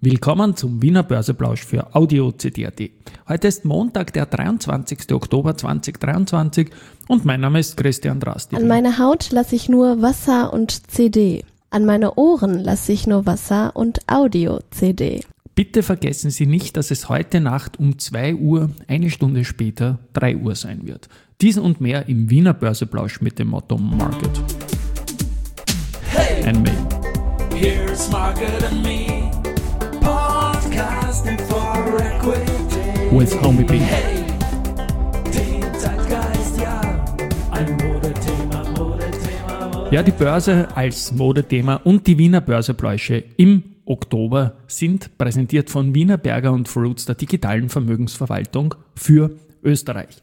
Willkommen zum Wiener Börseplausch für Audio CD.at. Heute ist Montag, der 23. Oktober 2023 und mein Name ist Christian Drasti. An meine Haut lasse ich nur Wasser und CD. An meine Ohren lasse ich nur Wasser und Audio-CD. Bitte vergessen Sie nicht, dass es heute Nacht um 2 Uhr, eine Stunde später 3 Uhr sein wird. Diesen und mehr im Wiener Börseplausch mit dem Motto Market and Me. Here's Market and Me, podcasting for equity. With Homie B. Hey, den Zeitgeist, ja, ein Modethema. Ja, die Börse als Modethema und die Wiener Börsepläusche im Oktober sind präsentiert von Wienerberger und Fruits, der digitalen Vermögensverwaltung für Österreich.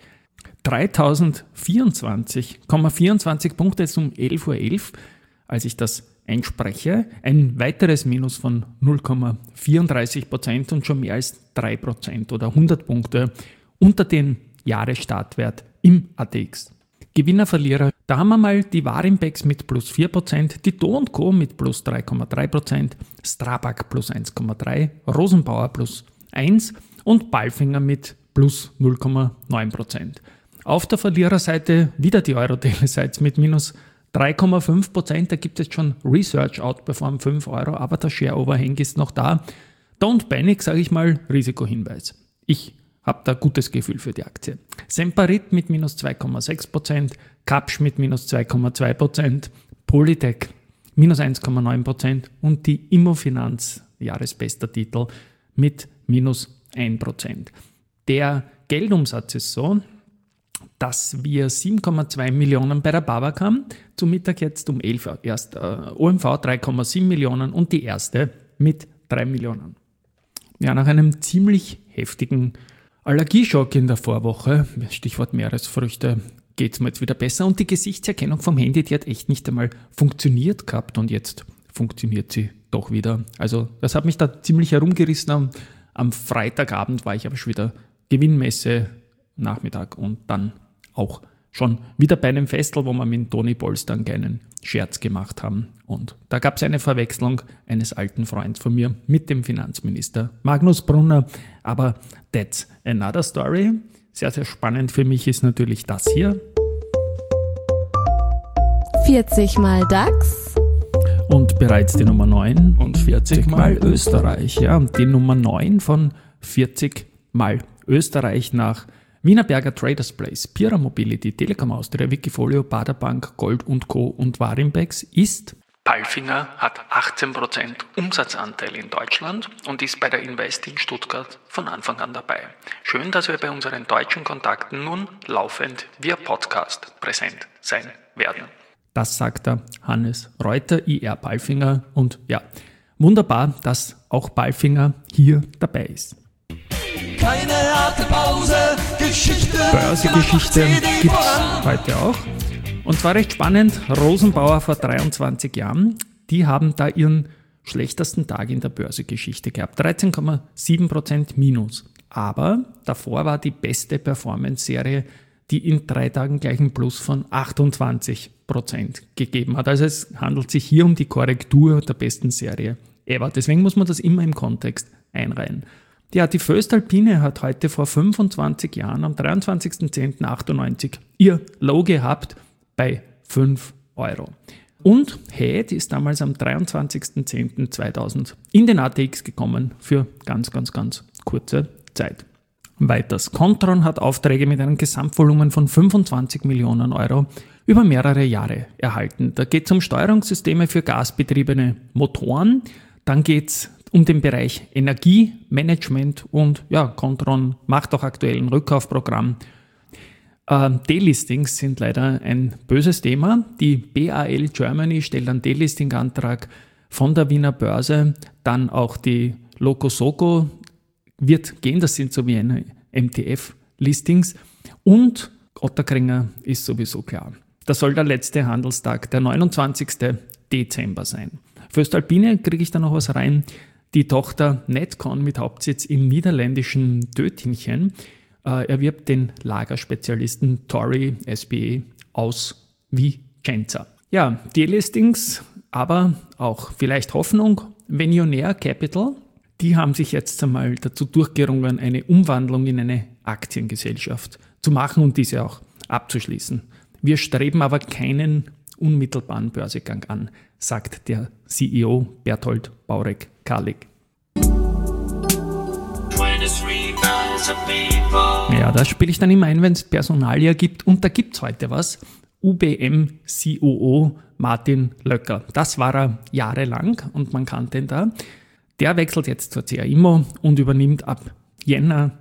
3024,24 Punkte ist um 11.11 Uhr, als ich das einspreche. Ein weiteres Minus von 0,34% und schon mehr als 3% oder 100 Punkte unter den Jahresstartwert im ATX. Gewinner, Verlierer, da haben wir mal die Warimpex mit plus 4%, die Do & Co. mit plus 3,3%, Strabag plus 1,3%, Rosenbauer plus 1% und Palfinger mit plus 0,9%. Auf der Verliererseite wieder die Euro-Telesites mit minus 3,5%, da gibt es schon Research Outperform 5 Euro, aber der Share-Overhang ist noch da. Don't panic, sage ich mal, Risikohinweis. Ich habe da gutes Gefühl für die Aktie. Semperit mit minus 2,6%, Kapsch mit minus 2,2%, Polytech minus 1,9% und die Immofinanz, Jahresbester Titel, mit minus 1%. Der Geldumsatz ist so, dass wir 7,2 Millionen bei der BAWAG haben, zum Mittag jetzt um 11 Uhr erst OMV 3,7 Millionen und die erste mit 3 Millionen. Ja, nach einem ziemlich heftigen Allergieschock in der Vorwoche, Stichwort Meeresfrüchte, geht es mir jetzt wieder besser und die Gesichtserkennung vom Handy, die hat echt nicht einmal funktioniert gehabt und jetzt funktioniert sie doch wieder. Also das hat mich da ziemlich herumgerissen. Am Freitagabend war ich aber schon wieder Gewinnmesse Nachmittag und dann auch schon wieder bei einem Festel, wo wir mit Toni Polster einen kleinen Scherz gemacht haben. Und da gab es eine Verwechslung eines alten Freunds von mir mit dem Finanzminister Magnus Brunner. Aber that's another story. Sehr, sehr spannend für mich ist natürlich das hier. 40 mal DAX. Und bereits die Nummer 9 und 40 mal Österreich. Ja, und die Nummer 9 von 40 mal Österreich nach Wienerberger Traders Place, Pira Mobility, Telekom Austria, Wikifolio, Baderbank, Gold & Co. und Warimpex ist: Palfinger hat 18% Umsatzanteil in Deutschland und ist bei der Invest in Stuttgart von Anfang an dabei. Schön, dass wir bei unseren deutschen Kontakten nun laufend via Podcast präsent sein werden. Das sagt der Hannes Reuter, IR Palfinger, und ja, wunderbar, dass auch Palfinger hier dabei ist. Keine harte Pause, Geschichte. Börsegeschichte gibt es heute auch. Und zwar recht spannend, Rosenbauer vor 23 Jahren, die haben da ihren schlechtesten Tag in der Börsegeschichte gehabt. 13,7% Minus. Aber davor war die beste Performance-Serie, die in 3 Tagen gleich einen Plus von 28% gegeben hat. Also es handelt sich hier um die Korrektur der besten Serie ever. Deswegen muss man das immer im Kontext einreihen. Ja, die Voestalpine hat heute vor 25 Jahren, am 23.10.98, ihr Low gehabt bei 5 Euro. Und Head ist damals am 23.10.2000 in den ATX gekommen für ganz kurze Zeit. Weiters, Kontron hat Aufträge mit einem Gesamtvolumen von 25 Millionen Euro über mehrere Jahre erhalten. Da geht es um Steuerungssysteme für gasbetriebene Motoren, dann geht es um den Bereich Energiemanagement und ja, Kontron macht auch aktuell ein Rückkaufprogramm. Delistings sind leider ein böses Thema. Die BAL Germany stellt einen Delisting-Antrag von der Wiener Börse. Dann auch die Loco-Soco wird gehen, das sind so wie eine MTF-Listings. Und Ottakringer ist sowieso klar. Das soll der letzte Handelstag, der 29. Dezember sein. Für Voestalpine kriege ich da noch was rein. Die Tochter Netcon mit Hauptsitz im niederländischen Dötinchen erwirbt den Lagerspezialisten Tori SBE aus Vicenza. Ja, die Listings, aber auch vielleicht Hoffnung. Venionaire Capital, die haben sich jetzt einmal dazu durchgerungen, eine Umwandlung in eine Aktiengesellschaft zu machen und diese auch abzuschließen. Wir streben aber keinen unmittelbaren Börsegang an, sagt der CEO Berthold Baurek-Karlik. Ja, das spiele ich dann immer ein, wenn es Personalia gibt. Und da gibt es heute was. UBM-COO Martin Löcker. Das war er jahrelang und man kannte ihn da. Der wechselt jetzt zur CA Immo und übernimmt ab Jänner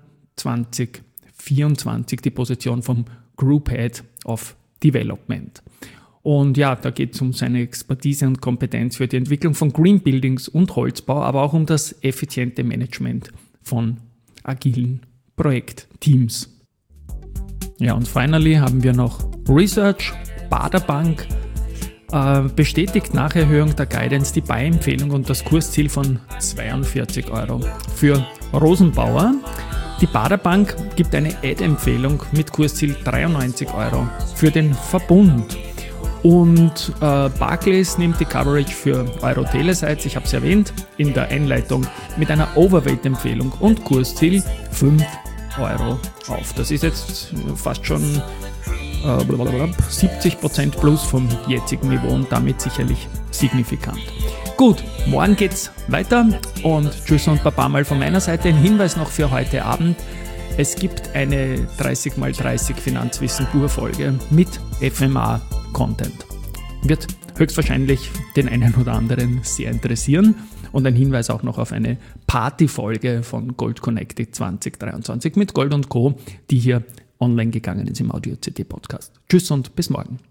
2024 die Position vom Group Head of Development. Und ja, da geht es um seine Expertise und Kompetenz für die Entwicklung von Green Buildings und Holzbau, aber auch um das effiziente Management von agilen Projektteams. Ja, und finally haben wir noch Research. Baderbank bestätigt nach Erhöhung der Guidance die Buy-Empfehlung und das Kursziel von 42 € für Rosenbauer. Die Baderbank gibt eine Ad-Empfehlung mit Kursziel 93 € für den Verbund. Und Barclays nimmt die Coverage für Euro-Telesites, ich habe es erwähnt, in der Einleitung mit einer Overweight-Empfehlung und Kursziel 5 € auf. Das ist jetzt fast schon 70% plus vom jetzigen Niveau und damit sicherlich signifikant. Gut, morgen geht's weiter und tschüss und baba mal von meiner Seite. Ein Hinweis noch für heute Abend. Es gibt eine 30x30 Finanzwissen Pur-Folge mit FMA-Content. Wird höchstwahrscheinlich den einen oder anderen sehr interessieren. Und ein Hinweis auch noch auf eine Party-Folge von Gold Connected 2023 mit Gold & Co., die hier online gegangen ist im Audio-CD-Podcast. Tschüss und bis morgen.